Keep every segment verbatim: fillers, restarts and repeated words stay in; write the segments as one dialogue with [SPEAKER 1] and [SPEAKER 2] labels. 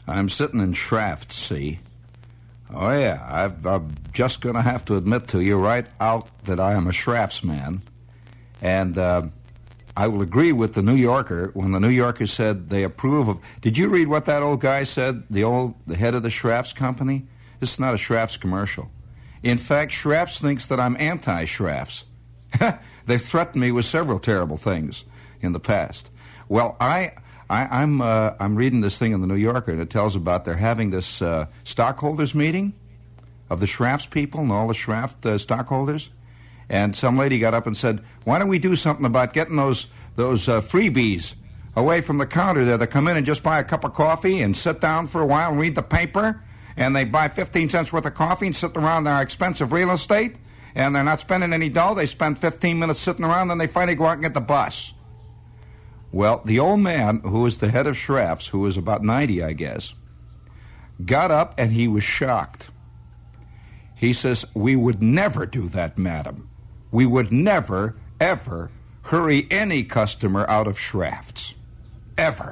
[SPEAKER 1] I'm sitting in Shraft, see? Oh, yeah, I've, I'm just going to have to admit to you right out that I am a Schrafts man. And uh, I will agree with the New Yorker when the New Yorker said they approve of... Did you read what that old guy said, the old the head of the Schrafts company? This is not a Schrafts commercial. In fact, Schrafts thinks that I'm anti-Schrafts. They've threatened me with several terrible things in the past. Well, I... I, I'm uh, I'm reading this thing in the New Yorker, and it tells about they're having this uh, stockholders meeting of the Schrafts people and all the Schraft uh, stockholders. And some lady got up and said, "Why don't we do something about getting those those uh, freebies away from the counter there that come in and just buy a cup of coffee and sit down for a while and read the paper, and they buy fifteen cents worth of coffee and sit around our expensive real estate, and they're not spending any dough. They spend fifteen minutes sitting around, then they finally go out and get the bus." Well, the old man, who was the head of Schrafts, who was about ninety, I guess, got up and he was shocked. He says, "We would never do that, madam. We would never, ever hurry any customer out of Schrafts. Ever."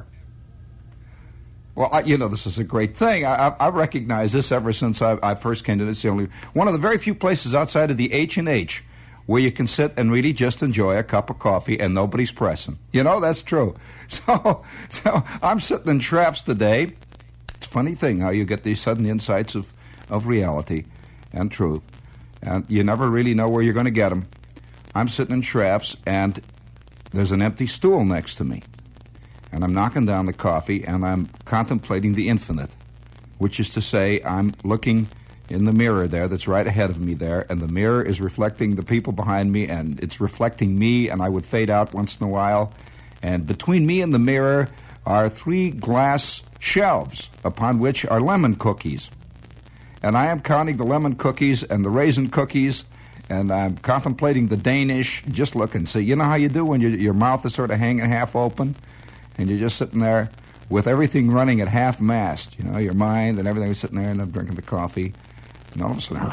[SPEAKER 1] Well, I, you know, this is a great thing. I, I, I recognize this ever since I, I first came to this. The only one of the very few places outside of the H and H where you can sit and really just enjoy a cup of coffee and nobody's pressing. You know, that's true. So so I'm sitting in Schrafts today. It's a funny thing how you get these sudden insights of, of reality and truth. And you never really know where you're going to get them. I'm sitting in Schrafts, and there's an empty stool next to me. And I'm knocking down the coffee, and I'm contemplating the infinite, which is to say I'm looking in the mirror there that's right ahead of me there, and the mirror is reflecting the people behind me, and it's reflecting me, and I would fade out once in a while. And between me and the mirror are three glass shelves upon which are lemon cookies. And I am counting the lemon cookies and the raisin cookies, and I'm contemplating the Danish, just looking. See, you know how you do when you, your mouth is sort of hanging half open, and you're just sitting there with everything running at half mast, you know, your mind and everything is sitting there, and I'm drinking the coffee. And all of a sudden,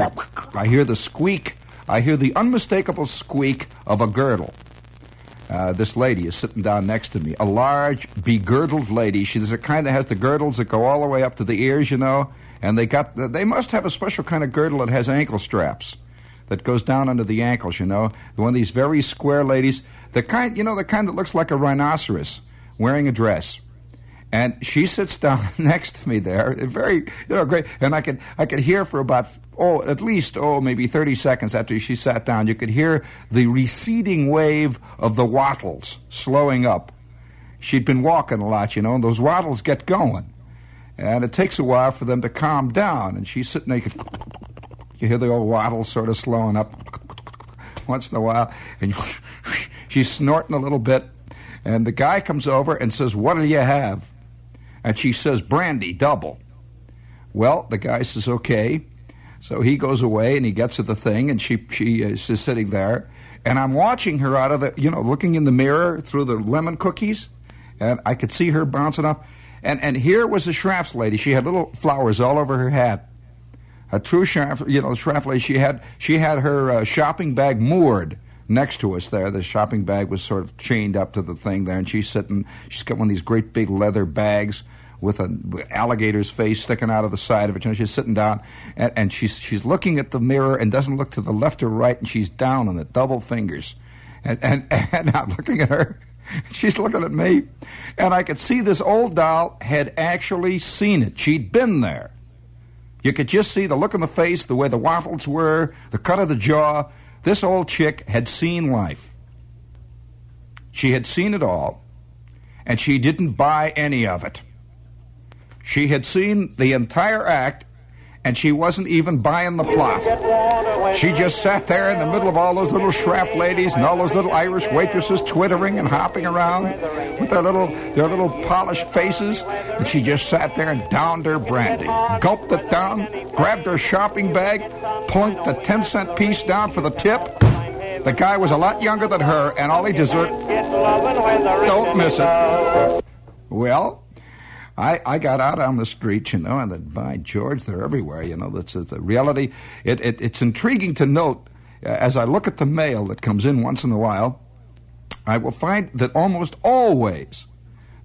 [SPEAKER 1] I hear the squeak. I hear the unmistakable squeak of a girdle. Uh, this lady is sitting down next to me, a large, begirdled lady. She's the kind that has the girdles that go all the way up to the ears, you know, and they got they must have a special kind of girdle that has ankle straps that goes down under the ankles, you know. One of these very square ladies, the kind, you know, the kind that looks like a rhinoceros wearing a dress. And she sits down next to me there, very, you know, great. And I could, I could hear for about, oh, at least, oh, maybe thirty seconds after she sat down, you could hear the receding wave of the wattles slowing up. She'd been walking a lot, you know, and those wattles get going. And it takes a while for them to calm down. And she's sitting there, you hear the old wattles sort of slowing up once in a while. And she's snorting a little bit. And the guy comes over and says, "What do you have?" And she says, "Brandy, double." Well, the guy says, "Okay." So he goes away and he gets to the thing, and she she is just sitting there. And I'm watching her out of the, you know, looking in the mirror through the lemon cookies. And I could see her bouncing up. And and here was a Schrafts lady. She had little flowers all over her hat. A true Schrafts, you know, Schrafts lady. She had, she had her uh, shopping bag moored next to us there. The shopping bag was sort of chained up to the thing there, and she's sitting, she's got one of these great big leather bags with an alligator's face sticking out of the side of it. You know, she's sitting down, and, and she's she's looking at the mirror and doesn't look to the left or right, and she's down on the double fingers. And, and, and I'm looking at her, she's looking at me, and I could see this old doll had actually seen it. She'd been there. You could just see the look on the face, the way the waffles were, the cut of the jaw. This old chick had seen life. She had seen it all, and she didn't buy any of it. She had seen the entire act, and she wasn't even buying the plot. She just sat there in the middle of all those little Schrafts ladies and all those little Irish waitresses twittering and hopping around with their little their little polished faces, and she just sat there and downed her brandy, gulped it down, grabbed her shopping bag, plunked the ten-cent piece down for the tip. The guy was a lot younger than her, and all he deserved, don't miss it. Well, I, I got out on the street, you know, and then, by George, they're everywhere, you know. That's the reality. It, it, it's intriguing to note, uh, as I look at the mail that comes in once in a while, I will find that almost always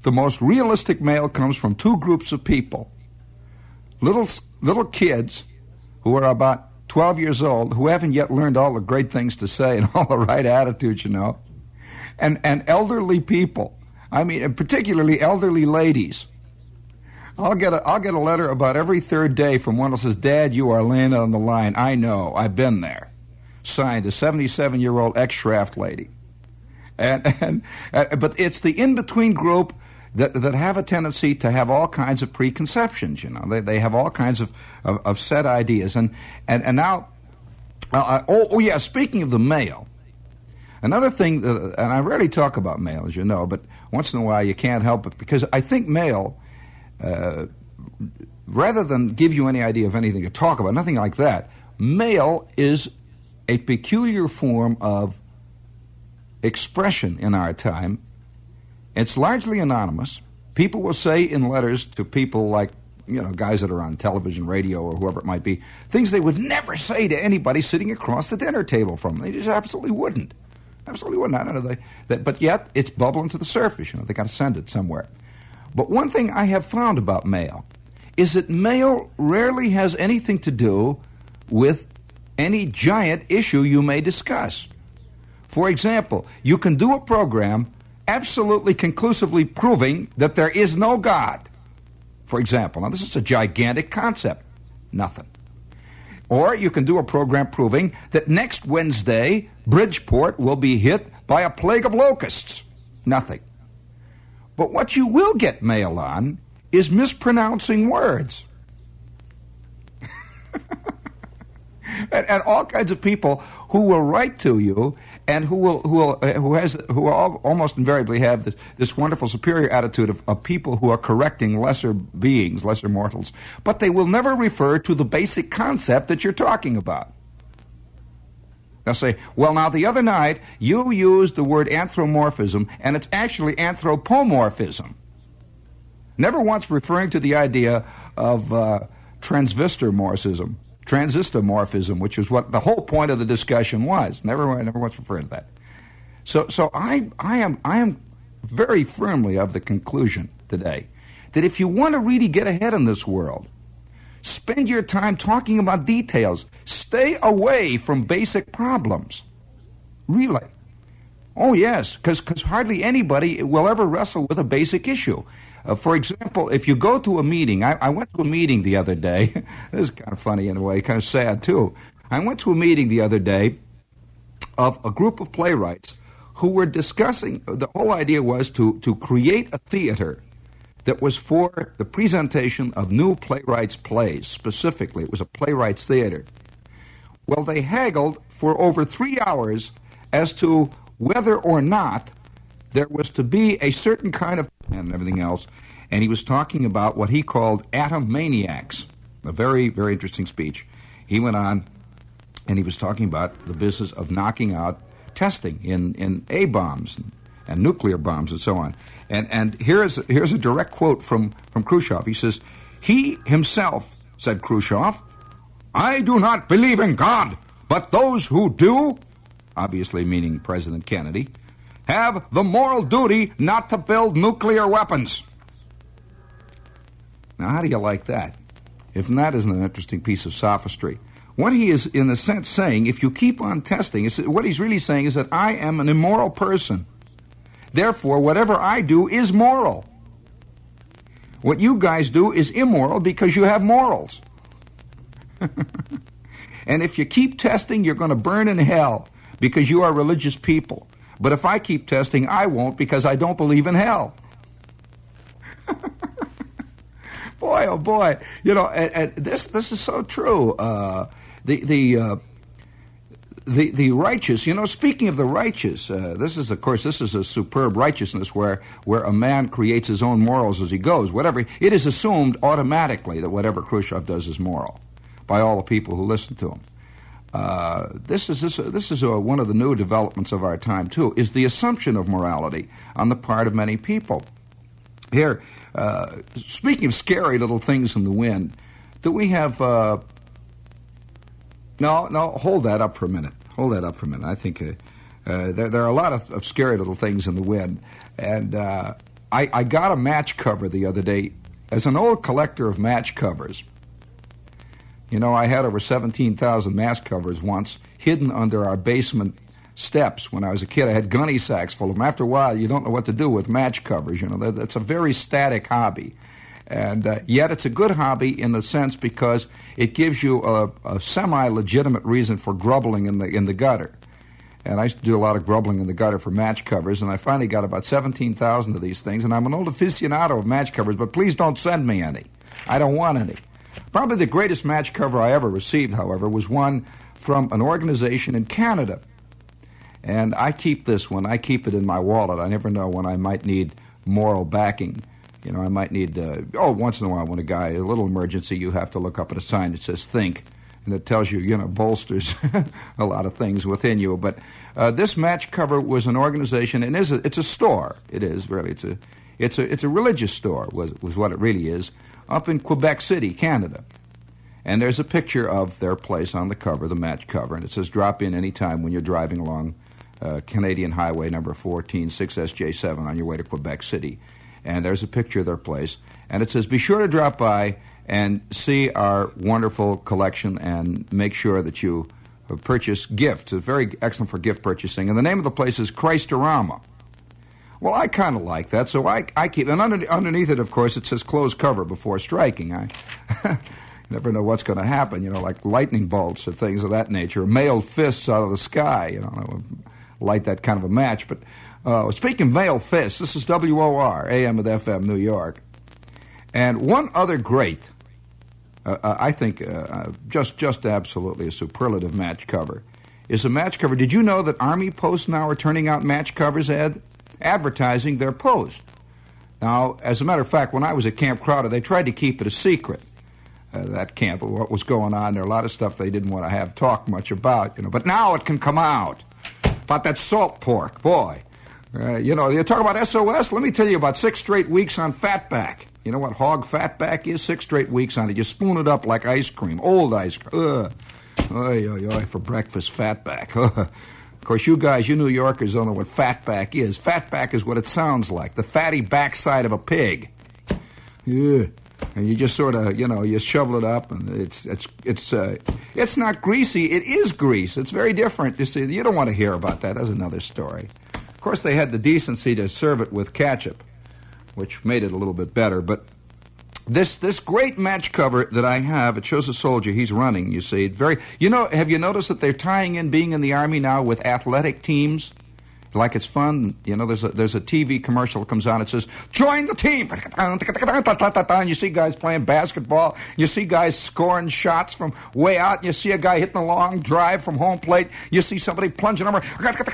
[SPEAKER 1] the most realistic mail comes from two groups of people. Little, little kids who are about twelve years old, who haven't yet learned all the great things to say and all the right attitudes, you know, and, and elderly people. I mean, and particularly elderly ladies. I'll get a I'll get a letter about every third day from one that says, "Dad, you are laying on the line. I know. I've been there." Signed, a seventy-seven-year-old ex-Schraft lady. And, and uh, but it's the in-between group that that have a tendency to have all kinds of preconceptions. You know, they they have all kinds of of, of set ideas. And and and now, uh, oh oh yeah. Speaking of the mail, another thing, that, and I rarely talk about mail, as you know, but once in a while you can't help it, because I think mail. Uh, rather than give you any idea of anything to talk about, nothing like that, mail is a peculiar form of expression in our time. It's largely anonymous. People will say in letters to people like, you know, guys that are on television, radio, or whoever it might be, things they would never say to anybody sitting across the dinner table from them. They just absolutely wouldn't. Absolutely wouldn't. I don't know. They, they, but yet, it's bubbling to the surface. You know, they got to send it somewhere. But one thing I have found about mail is that mail rarely has anything to do with any giant issue you may discuss. For example, you can do a program absolutely conclusively proving that there is no God. For example, now this is a gigantic concept. Nothing. Or you can do a program proving that next Wednesday, Bridgeport will be hit by a plague of locusts. Nothing. But what you will get mail on is mispronouncing words. and, and all kinds of people who will write to you and who will who will uh, who has who all, almost invariably have this, this wonderful superior attitude of, of people who are correcting lesser beings, lesser mortals, but they will never refer to the basic concept that you're talking about. They'll say, well, now, the other night, you used the word anthropomorphism, and it's actually anthropomorphism. Never once referring to the idea of uh, transistormorphism, transistormorphism, which is what the whole point of the discussion was. Never, never once referred to that. So, so I, I am, I am very firmly of the conclusion today that if you want to really get ahead in this world, spend your time talking about details. Stay away from basic problems. Really. Oh, yes, because hardly anybody will ever wrestle with a basic issue. Uh, for example, if you go to a meeting, I, I went to a meeting the other day. This is kind of funny in a way, kind of sad too. I went to a meeting the other day of a group of playwrights who were discussing, the whole idea was to, to create a theater that was for the presentation of new playwrights' plays. Specifically, it was a playwrights' theater. Well, they haggled for over three hours as to whether or not there was to be a certain kind of and everything else, and he was talking about what he called atom maniacs. A very, very interesting speech. He went on, and he was talking about the business of knocking out testing in, in A-bombs and, and nuclear bombs and so on. And and here's here's a direct quote from, from Khrushchev. He says, he himself, said Khrushchev, I do not believe in God, but those who do, obviously meaning President Kennedy, have the moral duty not to build nuclear weapons. Now, how do you like that? If that isn't an interesting piece of sophistry. What he is, in a sense, saying, if you keep on testing, is, what he's really saying is that I am an immoral person. Therefore, whatever I do is moral. What you guys do is immoral because you have morals. And if you keep testing, you're going to burn in hell because you are religious people. But if I keep testing, I won't because I don't believe in hell. Boy, oh boy, you know, and, and this this is so true. Uh, the the uh, the the righteous, you know. Speaking of the righteous, uh, this is of course this is a superb righteousness where where a man creates his own morals as he goes. Whatever it is assumed automatically that whatever Khrushchev does is moral by all the people who listen to him. Uh, this is this, this is a, one of the new developments of our time too. Is the assumption of morality on the part of many people. Here, uh, speaking of scary little things in the wind, do we have? Uh, no, no. Hold that up for a minute. Hold that up for a minute. I think uh, uh, there, there are a lot of, of scary little things in the wind, and uh, I, I got a match cover the other day. As an old collector of match covers, you know, I had over seventeen thousand match covers once hidden under our basement steps when I was a kid. I had gunny sacks full of them. After a while, you don't know what to do with match covers. You know, that's a very static hobby. And uh, yet it's a good hobby in the sense because it gives you a, a semi-legitimate reason for grubbling in the in the gutter. And I used to do a lot of grubbling in the gutter for match covers, and I finally got about seventeen thousand of these things, and I'm an old aficionado of match covers, but please don't send me any. I don't want any. Probably the greatest match cover I ever received, however, was one from an organization in Canada. And I keep this one. I keep it in my wallet. I never know when I might need moral backing. You know, I might need, uh, oh, once in a while when a guy, a little emergency, you have to look up at a sign that says think. And it tells you, you know, bolsters a lot of things within you. But uh, this match cover was an organization, and is a, it's a store. It is, really. It's a it's a, it's a religious store, was, was what it really is, up in Quebec City, Canada. And there's a picture of their place on the cover, the match cover, and it says drop in any time when you're driving along uh, Canadian Highway number fourteen, six S J seven on your way to Quebec City. And there's a picture of their place. And it says, be sure to drop by and see our wonderful collection and make sure that you purchase gifts. It's very excellent for gift purchasing. And the name of the place is Christorama. Well, I kind of like that, so I, I keep... And under, underneath it, of course, it says close cover before striking. I never know what's going to happen, you know, like lightning bolts or things of that nature. Mailed fists out of the sky, you know, light that kind of a match. But uh, speaking of mailed fists, this is W O R, A M with F M, New York. And one other great, uh, I think uh, just just absolutely a superlative match cover, is a match cover. Did you know that Army posts now are turning out match covers, Ed? Advertising their post. Now, as a matter of fact, when I was at Camp Crowder, they tried to keep it a secret, uh, that camp, what was going on there. A lot of stuff they didn't want to have talk much about, you know. But now it can come out. About that salt pork, boy. Uh, you know, you talk about S O S, let me tell you about six straight weeks on fatback. You know what hog fatback is? Six straight weeks on it. You spoon it up like ice cream, old ice cream. Ugh. Oy, oy, oy, for breakfast, fatback. Of course, you guys, you New Yorkers don't know what fatback is. Fatback is what it sounds like, the fatty backside of a pig. Yeah. And you just sort of, you know, you shovel it up, and it's it's it's uh, it's not greasy. It is grease. It's very different. You see, you don't want to hear about that. That's another story. Of course, they had the decency to serve it with ketchup, which made it a little bit better. But this this great match cover that I have, it shows a soldier. He's running, you see. Very, you know, have you noticed that they're tying in being in the Army now with athletic teams? Like it's fun. You know, there's a, there's a T V commercial that comes on. It says, join the team. And you see guys playing basketball. You see guys scoring shots from way out. And you see a guy hitting a long drive from home plate. You see somebody plunging over.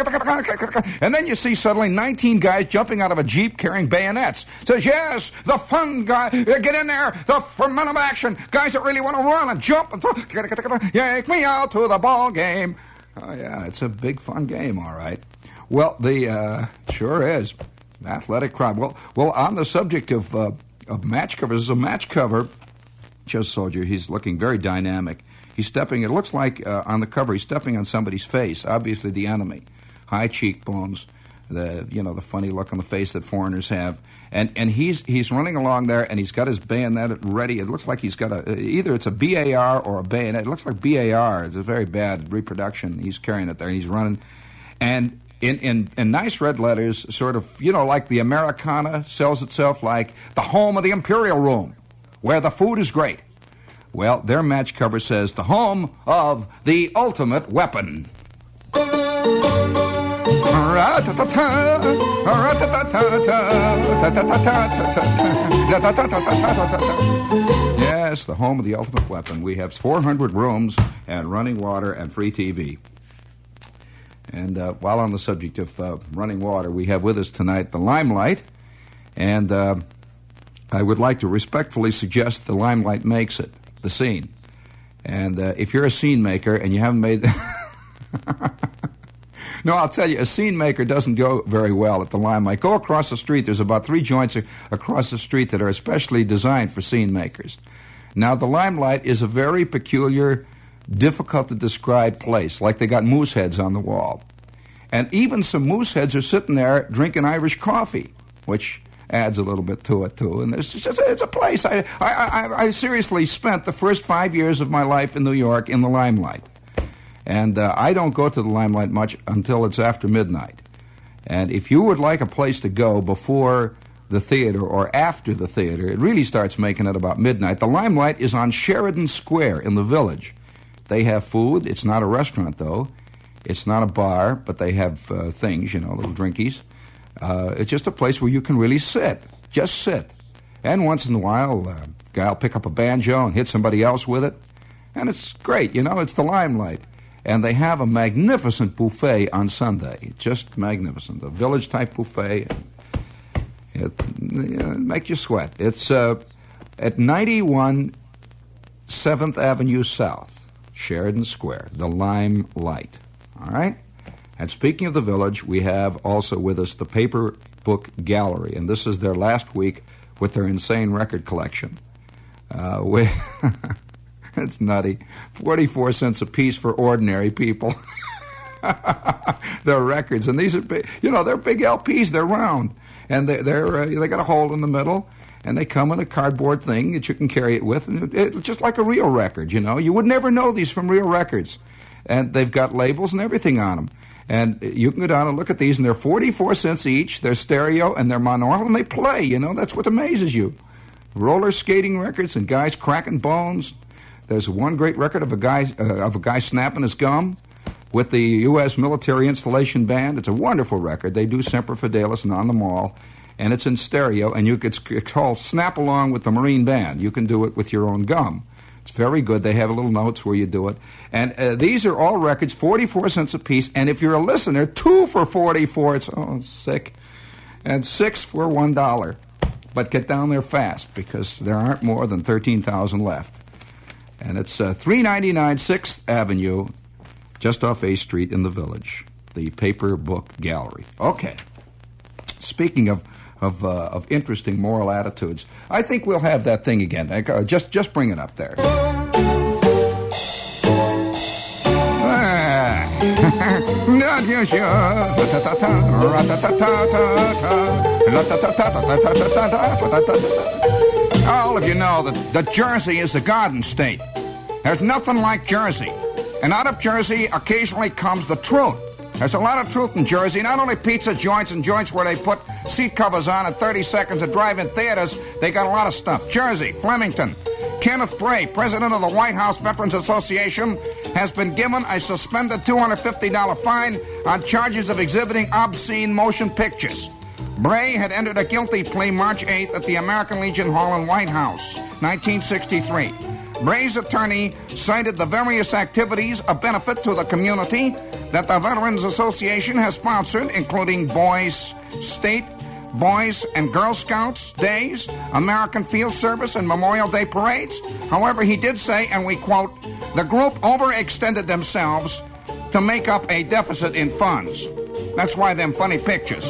[SPEAKER 1] And then you see suddenly nineteen guys jumping out of a Jeep carrying bayonets. It says, yes, the fun guy. Get in there. The momentum action. Guys that really want to run and jump and throw. Yank me out to the ball game. Oh, yeah, it's a big fun game, all right. Well, the uh, sure is athletic crowd. Well, well, on the subject of uh, of match covers, there's a match cover. Just soldier, he's looking very dynamic. He's stepping. It looks like uh, on the cover he's stepping on somebody's face. Obviously, the enemy. High cheekbones, the you know the funny look on the face that foreigners have, and and he's he's running along there, and he's got his bayonet ready. It looks like he's got a either it's a B A R or a bayonet. It looks like B A R. It's a very bad reproduction. He's carrying it there, and he's running, and. In, in in nice red letters, sort of, you know, like the Americana sells itself like the home of the Imperial Room, where the food is great. Well, their match cover says the home of the ultimate weapon. Yes, the home of the ultimate weapon. We have four hundred rooms and running water and free T V. And uh, while on the subject of uh, running water, we have with us tonight the Limelight. And uh, I would like to respectfully suggest the Limelight makes it, the scene. And uh, if you're a scene maker and you haven't made... No, I'll tell you, a scene maker doesn't go very well at the Limelight. Go across the street. There's about three joints across the street that are especially designed for scene makers. Now, the Limelight is a very peculiar... difficult to describe place, like they got moose heads on the wall. And even some moose heads are sitting there drinking Irish coffee, which adds a little bit to it too. And it's just it's a place. I I, I I seriously spent the first five years of my life in New York in the Limelight, and uh, I don't go to the Limelight much until it's after midnight. And if you would like a place to go before the theater or after the theater, it really starts making it about midnight. The Limelight is on Sheridan Square in the Village. They have food. It's not a restaurant, though. It's not a bar, but they have uh, things, you know, little drinkies. Uh, it's just a place where you can really sit. Just sit. And once in a while, uh, a guy will pick up a banjo and hit somebody else with it. And it's great, you know, it's the Limelight. And they have a magnificent buffet on Sunday. Just magnificent. A village-type buffet. It, it makes you sweat. It's uh, at ninety-one seventh Avenue South, Sheridan Square, the Limelight. All right? And speaking of the Village, we have also with us the Paper Book Gallery. And this is their last week with their insane record collection. Uh, we it's nutty. forty-four cents a piece for ordinary people. They're records. And these are big, you know, they're big L Ps. They're round. And they, they're, uh, they got a hole in the middle, and they come in a cardboard thing that you can carry it with. And it, it's just like a real record, you know. You would never know these from real records. And they've got labels and everything on them. And you can go down and look at these, and they're forty-four cents each. They're stereo, and they're monaural, and they play, you know. That's what amazes you. Roller skating records and guys cracking bones. There's one great record of a guy uh, of a guy snapping his gum with the U S Military Installation Band. It's a wonderful record. They do Semper Fidelis and On the Mall, and it's in stereo, and you it's, it's called Snap Along with the Marine Band. You can do it with your own gum. It's very good. They have little notes where you do it. And uh, these are all records, forty-four cents a piece, and if you're a listener, two for forty-four. It's, oh, sick. And six for one dollar. But get down there fast, because there aren't more than thirteen thousand left. And it's uh, three ninety-nine sixth Avenue, just off A Street in the Village, the Paper Book Gallery. Okay. Speaking of of, uh, of interesting moral attitudes, I think we'll have that thing again. Uh, just just bring it up there. Not usual. All of you know that, that Jersey is the Garden State. There's nothing like Jersey. And out of Jersey occasionally comes the truth. There's a lot of truth in Jersey. Not only pizza joints and joints where they put seat covers on in thirty seconds at drive-in theaters, they got a lot of stuff. Jersey, Flemington. Kenneth Bray, president of the White House Veterans Association, has been given a suspended two hundred fifty dollars fine on charges of exhibiting obscene motion pictures. Bray had entered a guilty plea March eighth at the American Legion Hall in White House, nineteen sixty-three. Bray's attorney cited the various activities of benefit to the community that the Veterans Association has sponsored, including Boys State, Boys and Girl Scouts days, American Field Service, and Memorial Day parades. However, he did say, and we quote, the group overextended themselves to make up a deficit in funds. That's why them funny pictures.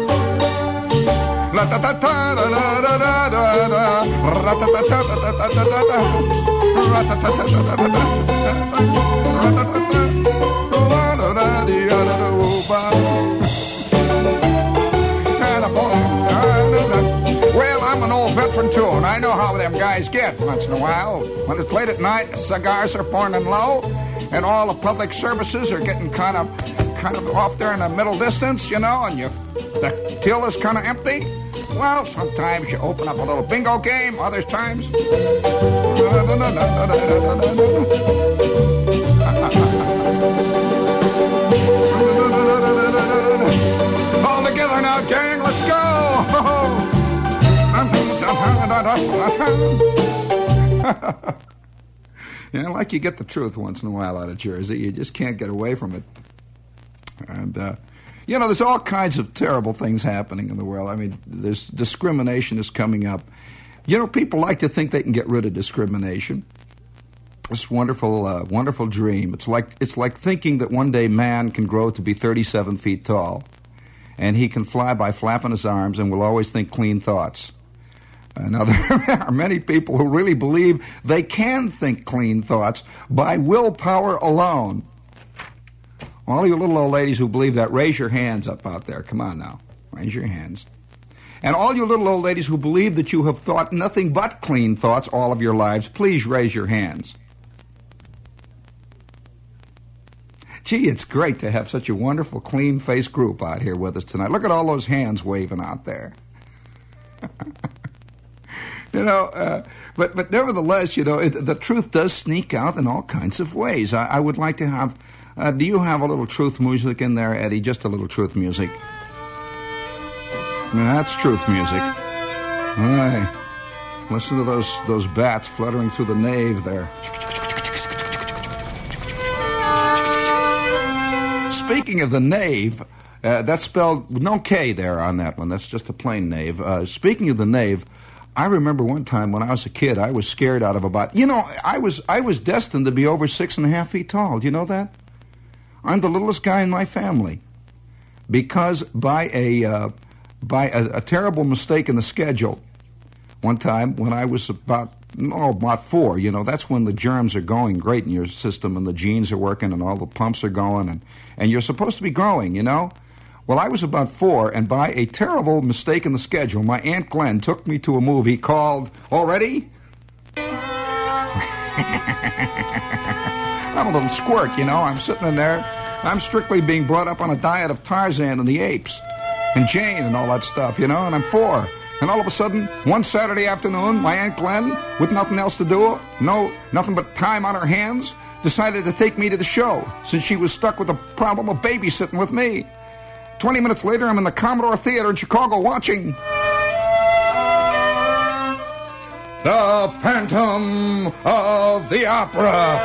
[SPEAKER 1] Well, I'm an old veteran too, and I know how them guys get once in a while. When it's late at night, cigars are burning low, and all the public services are getting kind of kind of off there in the middle distance, you know, and you the till is kind of empty. Well, sometimes you open up a little bingo game, other times. All together now, gang, let's go! You know, like you get the truth once in a while out of Jersey. You just can't get away from it. And, uh, you know, there's all kinds of terrible things happening in the world. I mean, there's discrimination is coming up. You know, people like to think they can get rid of discrimination. This wonderful, uh, wonderful dream. It's like it's like thinking that one day man can grow to be thirty-seven feet tall, and he can fly by flapping his arms and will always think clean thoughts. Uh, now, there are many people who really believe they can think clean thoughts by willpower alone. All you little old ladies who believe that, raise your hands up out there. Come on now. Raise your hands. And all you little old ladies who believe that you have thought nothing but clean thoughts all of your lives, please raise your hands. Gee, it's great to have such a wonderful, clean-faced group out here with us tonight. Look at all those hands waving out there. you know, uh, but but nevertheless, you know, it, the truth does sneak out in all kinds of ways. I, I would like to have, uh, do you have a little truth music in there, Eddie? Just a little truth music. Now, that's truth music. All right. Listen to those, those bats fluttering through the nave there. Speaking of the nave, uh, that's spelled no K there on that one. That's just a plain nave. Uh, speaking of the nave, I remember one time when I was a kid, I was scared out of about, you know, I was I was destined to be over six and a half feet tall. Do you know that? I'm the littlest guy in my family because by a uh, by a, a terrible mistake in the schedule, one time when I was about oh about four, you know, that's when the germs are going great in your system and the genes are working and all the pumps are going and. And you're supposed to be growing, you know? Well, I was about four, and by a terrible mistake in the schedule, my Aunt Glenn took me to a movie called, already? I'm a little squirt, you know? I'm sitting in there. I'm strictly being brought up on a diet of Tarzan and the apes and Jane and all that stuff, you know? And I'm four. And all of a sudden, one Saturday afternoon, my Aunt Glenn, with nothing else to do, no, nothing but time on her hands, decided to take me to the show, since she was stuck with the problem of babysitting with me. Twenty minutes later, I'm in the Commodore Theater in Chicago watching The Phantom of the Opera.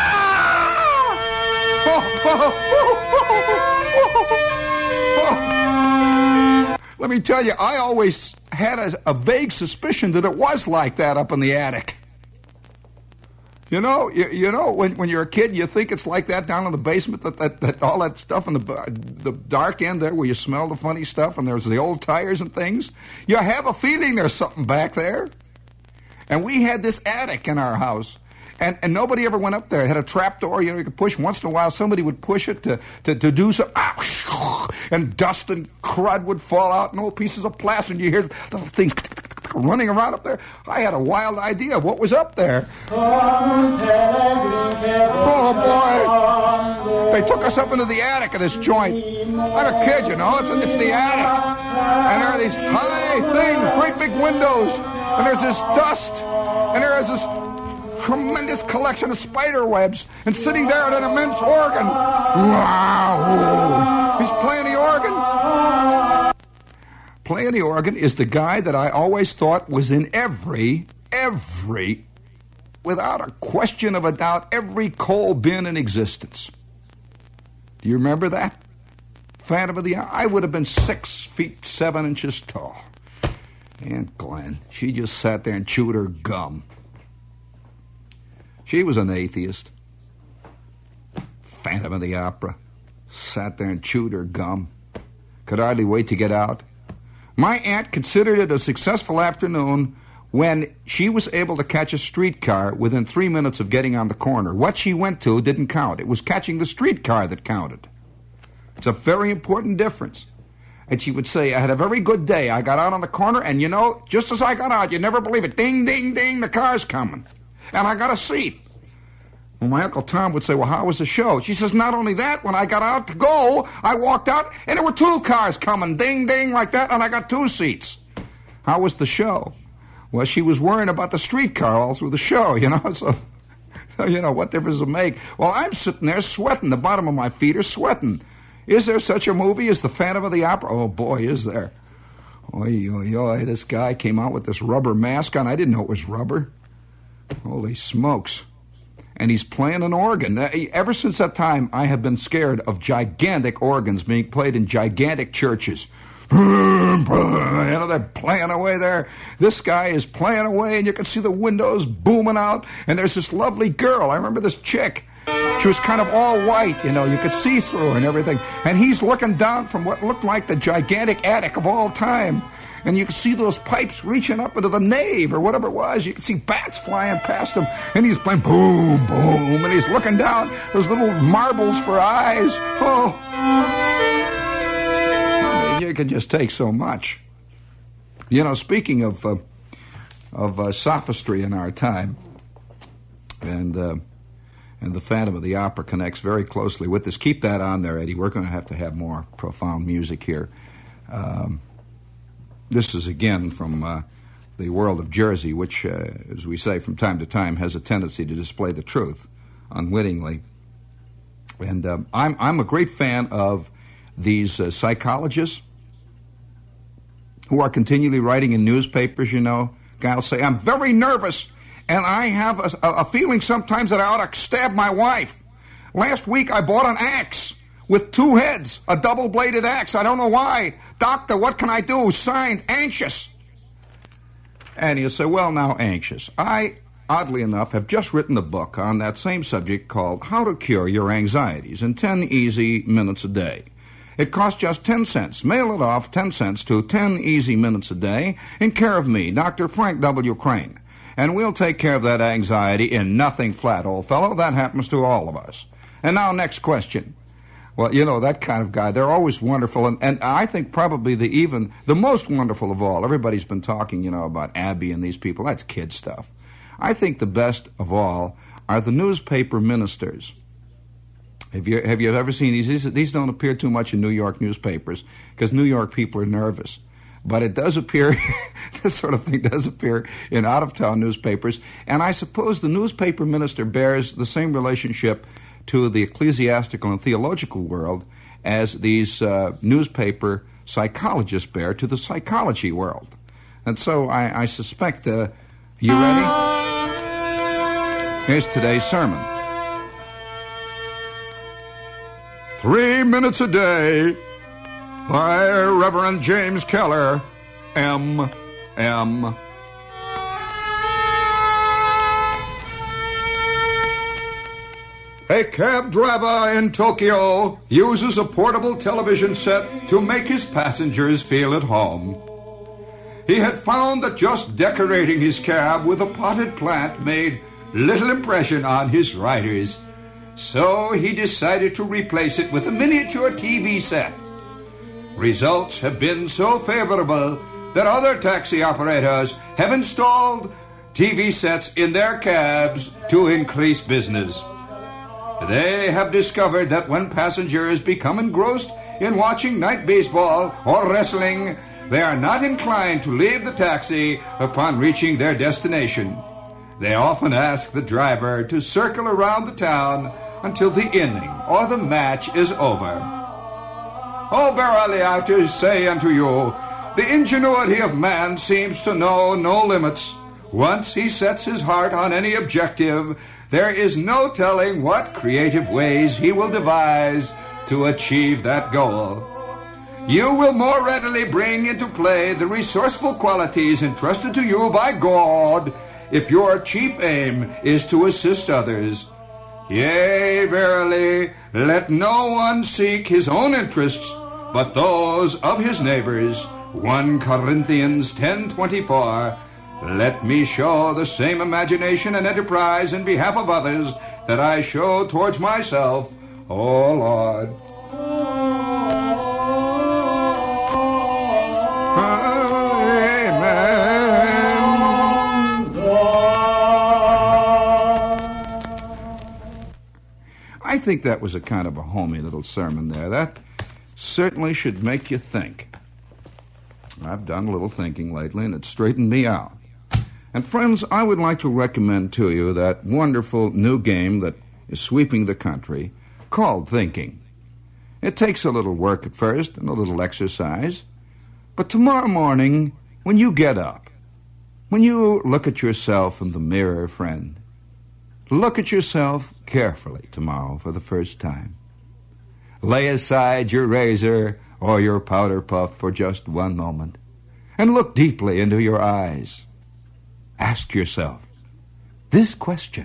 [SPEAKER 1] Let me tell you, I always had a, a vague suspicion that it was like that up in the attic. You know, you, you know, when when you're a kid, you think it's like that down in the basement, that, that, that all that stuff in the the dark end there where you smell the funny stuff and there's the old tires and things. You have a feeling there's something back there. And we had this attic in our house, and, and nobody ever went up there. It had a trap door, you know, you could push. Once in a while, somebody would push it to, to, to do some, and dust and crud would fall out, and old pieces of plastic, and you hear the things running around up there. I had a wild idea of what was up there. Oh, boy. They took us up into the attic of this joint. I'm a kid, you know. It's, it's the attic. And there are these high things, great big windows. And there's this dust. And there is this tremendous collection of spider webs. And sitting there at an immense organ. Wow. He's playing the organ. Playing the organ is the guy that I always thought was in every, every, without a question of a doubt, every coal bin in existence. Do you remember that? Phantom of the Opera. I would have been six feet seven inches tall. Aunt Glenn, she just sat there and chewed her gum. She was an atheist. Phantom of the Opera. Sat there and chewed her gum. Could hardly wait to get out. My aunt considered it a successful afternoon when she was able to catch a streetcar within three minutes of getting on the corner. What she went to didn't count. It was catching the streetcar that counted. It's a very important difference. And she would say, I had a very good day. I got out on the corner, and you know, just as I got out, you'd never believe it. Ding, ding, ding, the car's coming. And I got a seat. Well, my Uncle Tom would say, well, how was the show? She says, not only that, when I got out to go, I walked out, and there were two cars coming, ding, ding, like that, and I got two seats. How was the show? Well, she was worrying about the streetcar all through the show, you know, so, so you know, what difference does it make? Well, I'm sitting there sweating. The bottom of my feet are sweating. Is there such a movie as The Phantom of the Opera? Oh, boy, is there. Oy, oy, oy, this guy came out with this rubber mask on. I didn't know it was rubber. Holy smokes. And he's playing an organ. Ever since that time, I have been scared of gigantic organs being played in gigantic churches. You know, they're playing away there. This guy is playing away, and you can see the windows booming out. And there's this lovely girl. I remember this chick. She was kind of all white, you know. You could see through her and everything. And he's looking down from what looked like the gigantic attic of all time. And you could see those pipes reaching up into the nave or whatever it was. You could see bats flying past him. And he's playing boom, boom. And he's looking down. Those little marbles for eyes. Oh. You can just take so much. You know, speaking of uh, of uh, sophistry in our time, and uh, and the Phantom of the Opera connects very closely with this. Keep that on there, Eddie. We're going to have to have more profound music here. Um, this is again from uh, the world of Jersey, which, uh, as we say from time to time, has a tendency to display the truth unwittingly. And um, I'm I'm a great fan of these uh, psychologists who are continually writing in newspapers. You know, guy will say, "I'm very nervous, and I have a, a feeling sometimes that I ought to stab my wife. Last week I bought an axe with two heads, a double-bladed axe. I don't know why. Doctor, what can I do? Signed, Anxious." And he'll say, "Well, now, Anxious, I, oddly enough, have just written a book on that same subject called How to Cure Your Anxieties in ten Easy Minutes a Day. It costs just ten cents. Mail it off, ten cents, to ten Easy Minutes a Day in care of me, Doctor Frank W. Crane. And we'll take care of that anxiety in nothing flat, old fellow. That happens to all of us." And now, next question. Well, you know, that kind of guy, they're always wonderful. And, and I think probably the even, the most wonderful of all, everybody's been talking, you know, about Abby and these people. That's kid stuff. I think the best of all are the newspaper ministers. Have you have you ever seen these? These, these don't appear too much in New York newspapers because New York people are nervous. But it does appear, this sort of thing does appear in out-of-town newspapers. And I suppose the newspaper minister bears the same relationship to the ecclesiastical and theological world as these uh, newspaper psychologists bear to the psychology world. And so I, I suspect, uh, you ready? Here's today's sermon. Three Minutes a Day by Reverend James Keller, M M A cab driver in Tokyo uses a portable television set to make his passengers feel at home. He had found that just decorating his cab with a potted plant made little impression on his riders. So he decided to replace it with a miniature T V set. Results have been so favorable that other taxi operators have installed T V sets in their cabs to increase business. They have discovered that when passengers become engrossed in watching night baseball or wrestling, they are not inclined to leave the taxi upon reaching their destination. They often ask the driver to circle around the town until the inning or the match is over. Oh, verily I to say unto you, the ingenuity of man seems to know no limits. Once he sets his heart on any objective, there is no telling what creative ways he will devise to achieve that goal. You will more readily bring into play the resourceful qualities entrusted to you by God if your chief aim is to assist others. Yea, verily, let no one seek his own interests, but those of his neighbors. First Corinthians ten twenty-four. Let me show the same imagination and enterprise in behalf of others that I show towards myself, O Lord. I think that was a kind of a homey little sermon there. That certainly should make you think. I've done a little thinking lately, and it's straightened me out. And friends, I would like to recommend to you that wonderful new game that is sweeping the country called Thinking. It takes a little work at first and a little exercise, but tomorrow morning, when you get up, when you look at yourself in the mirror, friend, look at yourself carefully tomorrow for the first time. Lay aside your razor or your powder puff for just one moment and look deeply into your eyes. Ask yourself this question: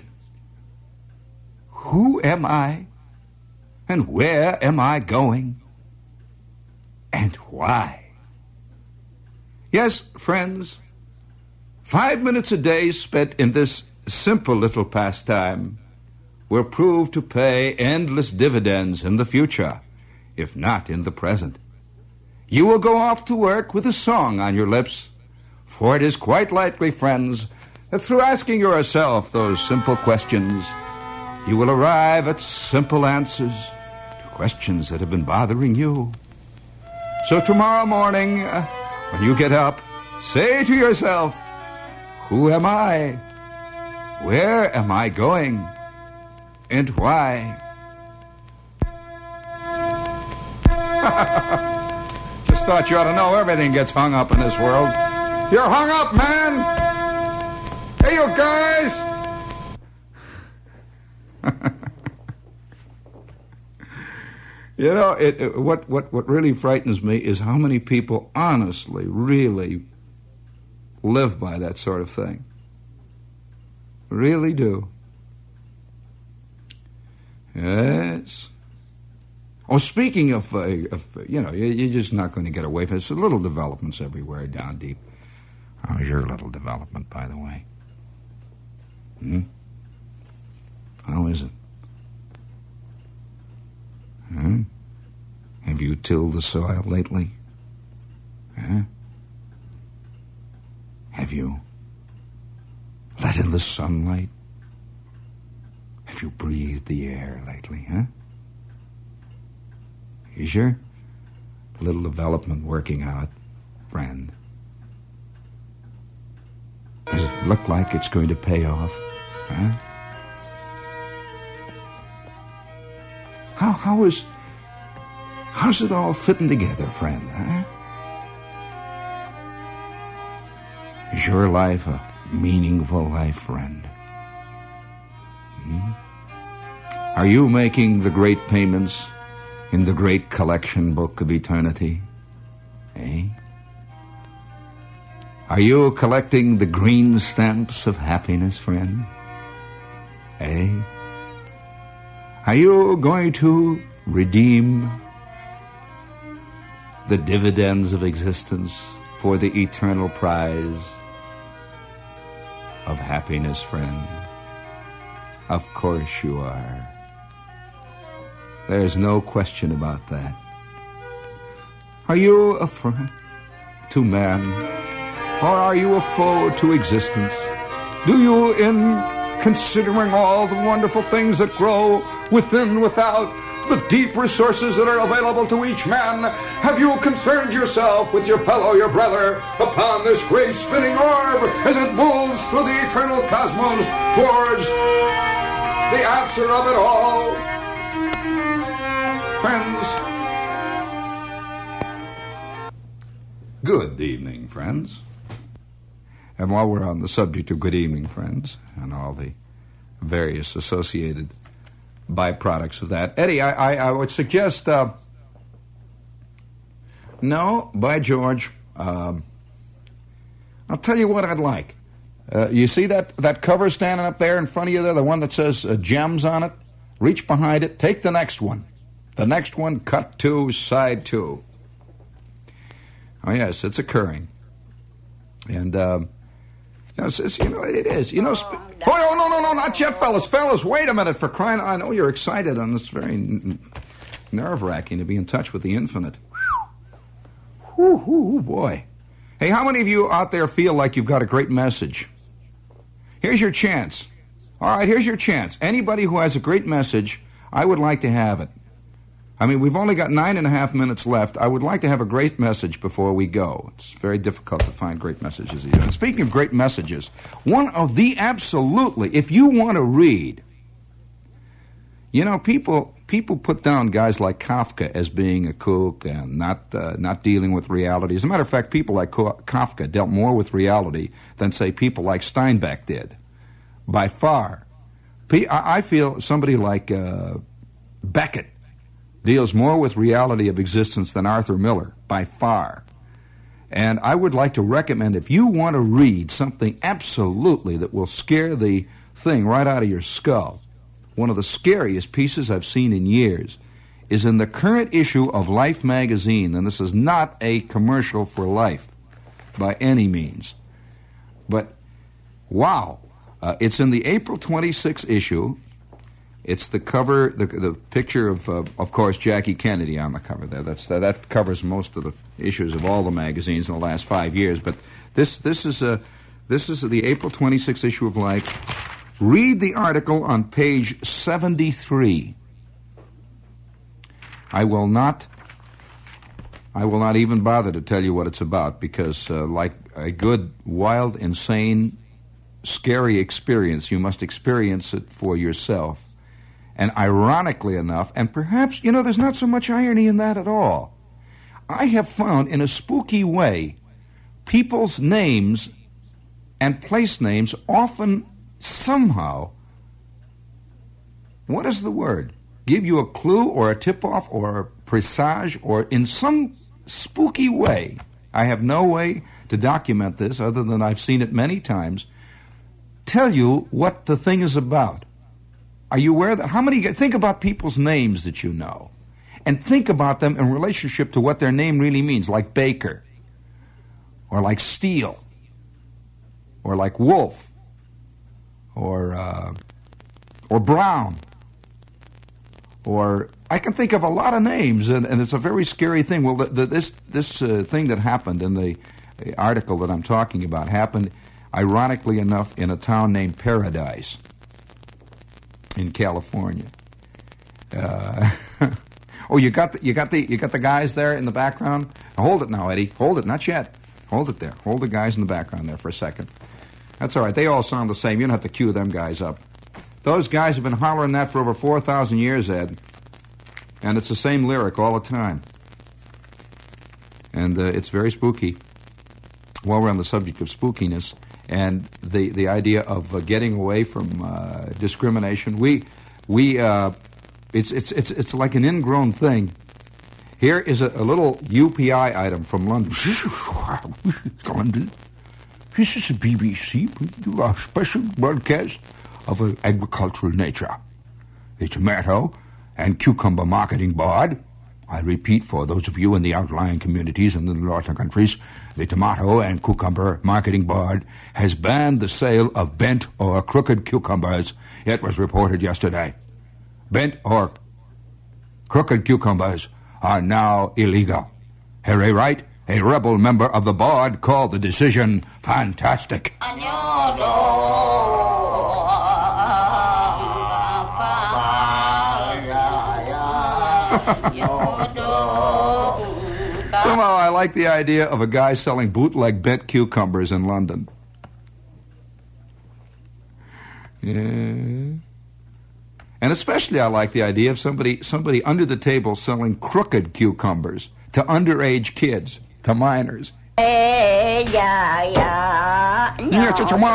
[SPEAKER 1] who am I? And where am I going? And why? Yes, friends, five minutes a day spent in this simple little pastime will prove to pay endless dividends in the future, if not in the present. You will go off to work with a song on your lips, For it is quite likely, friends, that through asking yourself those simple questions, you will arrive at simple answers to questions that have been bothering you. So tomorrow morning, uh, when you get up, say to yourself, who am I? Where am I going? And why? Just thought you ought to know everything gets hung up in this world. You're hung up, man! Hey, you guys! You know, it, it, what, what, what really frightens me is how many people honestly, really live by that sort of thing. Really do. Yes. Oh, speaking of, uh, of you know, you're just not going to get away from it. It's little developments everywhere down deep. How's your little development, by the way? Hmm? How is it? Huh? Have you tilled the soil lately? Huh? Have you let in the sunlight? Have you breathed the air lately, huh? Is your little development working out, friend? Does it look like it's going to pay off, huh? How, how is, how's it all fitting together, friend, huh? Is your life a meaningful life, friend? Hmm? Are you making the great payments in the great collection book of eternity? Eh? Are you collecting the green stamps of happiness, friend? Eh? Are you going to redeem the dividends of existence for the eternal prize of happiness, friend? Of course you are. There's no question about that. Are you a friend to man, or are you a foe to existence? Do you, in considering all the wonderful things that grow within, without, the deep resources that are available to each man, have you concerned yourself with your fellow, your brother, upon this great spinning orb as it moves through the eternal cosmos towards the answer of it all? Friends, good evening, friends. And while we're on the subject of good evening, friends, and all the various associated byproducts of that, Eddie, I, I, I would suggest, uh, no, by George, um, I'll tell you what I'd like. Uh, you see that, that cover standing up there in front of you there, the one that says uh, gems on it? Reach behind it, take the next one. The next one, cut to, side two. Oh, yes, it's occurring. And, um, you know, it's, you know, it is. You know, sp- oh, no, no, no, no, not yet, fellas. Fellas, wait a minute, for crying out. I know you're excited, and it's very n- nerve-wracking to be in touch with the infinite. Whew, whew, boy. Hey, how many of you out there feel like you've got a great message? Here's your chance. All right, here's your chance. Anybody who has a great message, I would like to have it. I mean, we've only got nine and a half minutes left. I would like to have a great message before we go. It's very difficult to find great messages. And speaking of great messages, one of the absolutely, if you want to read, you know, people people put down guys like Kafka as being a kook and not uh, not dealing with reality. As a matter of fact, people like Kafka dealt more with reality than, say, people like Steinbeck did, by far. I feel somebody like uh, Beckett deals more with reality of existence than Arthur Miller, by far. And I would like to recommend, if you want to read something absolutely that will scare the thing right out of your skull, one of the scariest pieces I've seen in years is in the current issue of Life magazine, and this is not a commercial for Life by any means. But, wow, uh, it's in the April twenty-sixth issue. It's the cover, the the picture of, uh, of course, Jackie Kennedy on the cover there. That's that, that covers most of the issues of all the magazines in the last five years. But This this is a this is the April twenty-sixth issue of Life. Read the article on page seventy-three. I will not I will not even bother to tell you what it's about because uh, like a good, wild, insane, scary experience, you must experience it for yourself. And ironically enough, and perhaps, you know, there's not so much irony in that at all. I have found in a spooky way, people's names and place names often somehow, what is the word? Give you a clue or a tip-off or a presage or in some spooky way. I have no way to document this other than I've seen it many times. Tell you what the thing is about. Are you aware of that? How many, think about people's names that you know, and think about them in relationship to what their name really means, like Baker, or like Steele, or like Wolf, or uh, or Brown, or I can think of a lot of names, and, and it's a very scary thing. Well, the, the, this this uh, thing that happened in the, the article that I'm talking about happened, ironically enough, in a town named Paradise in California. Uh, oh, you got the, you got the you got the guys there in the background. Now, hold it now, Eddie. Hold it, not yet. Hold it there. Hold the guys in the background there for a second. That's all right. They all sound the same. You don't have to cue them guys up. Those guys have been hollering that for over four thousand years, Ed. And it's the same lyric all the time. And uh, it's very spooky. While we're on the subject of spookiness and the, the idea of uh, getting away from uh, discrimination, we we uh, it's it's it's it's like an ingrown thing. Here is a, a little U P I item from London. London. This is a B B C, a special broadcast of an agricultural nature. The Tomato and Cucumber Marketing Board, I repeat for those of you in the outlying communities in the northern countries, the Tomato and Cucumber Marketing Board has banned the sale of bent or crooked cucumbers. It was reported yesterday. Bent or crooked cucumbers are now illegal. Harry Wright, a rebel member of the board, called the decision fantastic. Somehow I like the idea of a guy selling bootleg bent cucumbers in London. Yeah. And especially I like the idea of somebody somebody under the table selling crooked cucumbers to underage kids, to minors. Hey, yeah, yeah. No,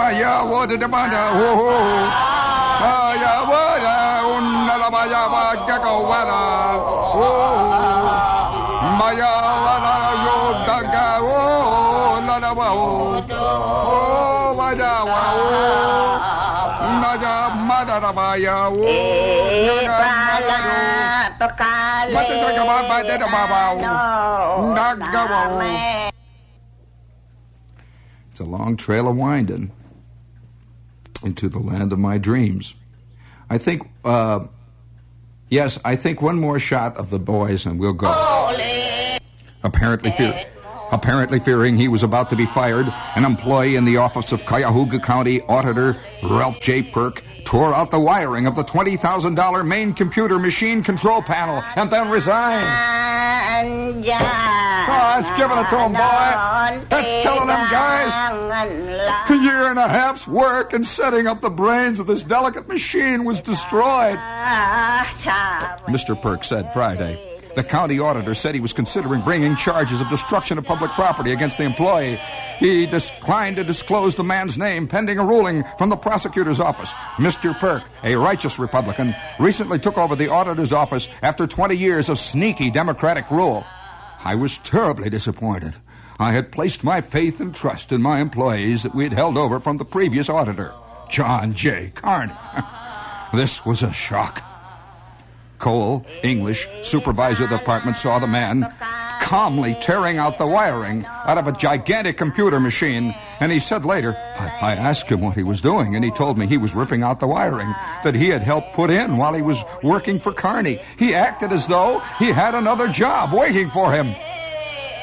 [SPEAKER 1] It's a long trail of winding into the land of my dreams. I think, uh, yes, I think one more shot of the boys and we'll go. Apparently, fear, apparently fearing he was about to be fired, an employee in the office of Cuyahoga County Auditor Ralph J. Perk tore out the wiring of the twenty thousand dollars main computer machine control panel and then resigned. Oh, that's giving it to him, boy. That's telling them guys a year and a half's work in setting up the brains of this delicate machine was destroyed. Mister Perk said Friday. The county auditor said he was considering bringing charges of destruction of public property against the employee. He declined to disclose the man's name pending a ruling from the prosecutor's office. Mister Perk, a righteous Republican, recently took over the auditor's office after twenty years of sneaky Democratic rule. I was terribly disappointed. I had placed my faith and trust in my employees that we had held over from the previous auditor, John J. Carney. This was a shock. Cole, English, supervisor of the department, saw the man calmly tearing out the wiring out of a gigantic computer machine, and he said later, I, I asked him what he was doing, and he told me he was ripping out the wiring that he had helped put in while he was working for Carney. He acted as though he had another job waiting for him.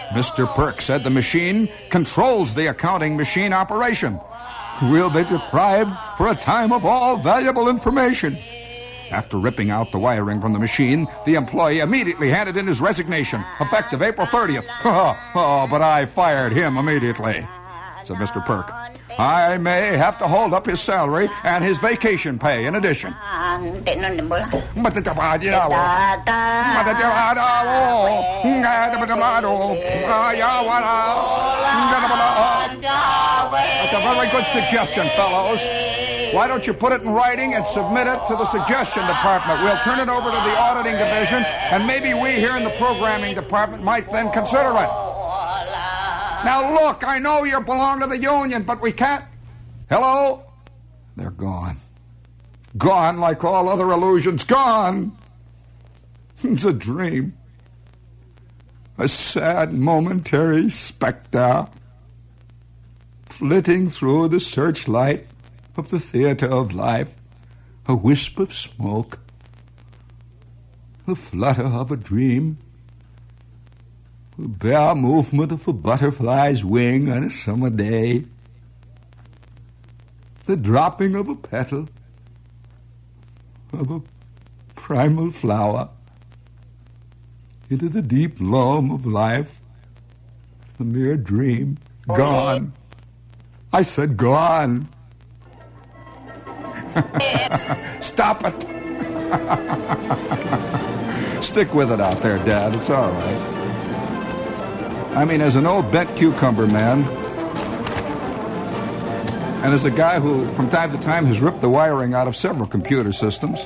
[SPEAKER 1] Mister Perk said the machine controls the accounting machine operation. We'll be deprived for a time of all valuable information. After ripping out the wiring from the machine, the employee immediately handed in his resignation, effective April thirtieth. Oh, but I fired him immediately, said Mister Perk. I may have to hold up his salary and his vacation pay in addition. That's a very good suggestion, fellows. Why don't you put it in writing and submit it to the suggestion department? We'll turn it over to the auditing division, and maybe we here in the programming department might then consider it. Now, look, I know you belong to the union, but we can't... Hello? They're gone. Gone like all other illusions. Gone. It's a dream. A sad, momentary spectre flitting through the searchlight of the theater of life. A wisp of smoke. The flutter of a dream. The bare movement of a butterfly's wing on a summer day. The dropping of a petal of a primal flower into the deep loam of life. A mere dream. Gone. I said gone. Stop it. Stick with it out there, Dad. It's all right. I mean, as an old bent cucumber man, and as a guy who, from time to time, has ripped the wiring out of several computer systems,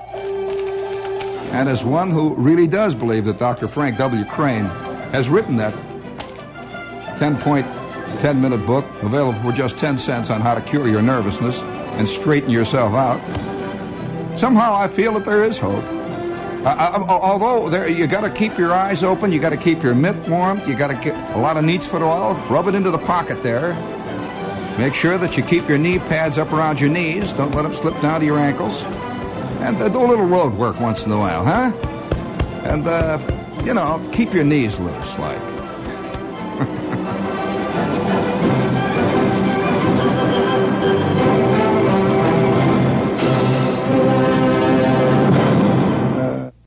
[SPEAKER 1] and as one who really does believe that Doctor Frank W. Crane has written that ten-point, ten-minute book, available for just ten cents on how to cure your nervousness and straighten yourself out, somehow I feel that there is hope. Uh, uh, although there, you got to keep your eyes open, you got to keep your mitt warm, you got to get a lot of Neatsfoot oil, rub it into the pocket there. Make sure that you keep your knee pads up around your knees. Don't let them slip down to your ankles. And uh, do a little road work once in a while, huh? And, uh, you know, keep your knees loose, like.